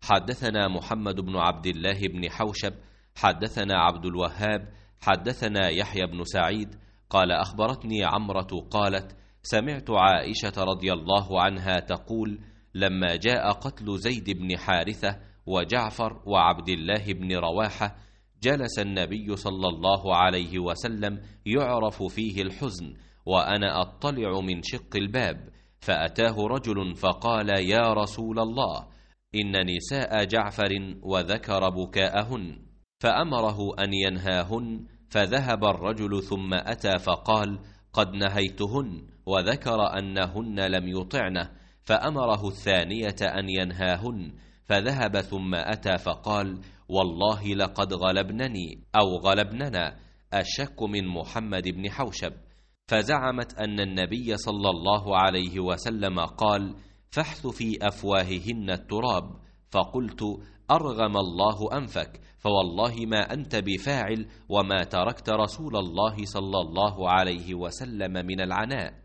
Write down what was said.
حدثنا محمد بن عبد الله بن حوشب حدثنا عبد الوهاب حدثنا يحيى بن سعيد قال أخبرتني عمرة قالت سمعت عائشة رضي الله عنها تقول لما جاء قتل زيد بن حارثة وجعفر وعبد الله بن رواحة جلس النبي صلى الله عليه وسلم يعرف فيه الحزن وأنا أطلع من شق الباب، فأتاه رجل فقال يا رسول الله إن نساء جعفر وذكر بكاءهن، فأمره أن ينهاهن، فذهب الرجل ثم أتى فقال قد نهيتهن، وذكر أنهن لم يطعنه، فأمره الثانية أن ينهاهن، فذهب ثم أتى فقال والله لقد غلبنني أو غلبننا الشك من محمد بن حوشب، فزعمت أن النبي صلى الله عليه وسلم قال فاحث في أفواههن التراب، فقلت أرغم الله أنفك، فوالله ما أنت بفاعل وما تركت رسول الله صلى الله عليه وسلم من العناء.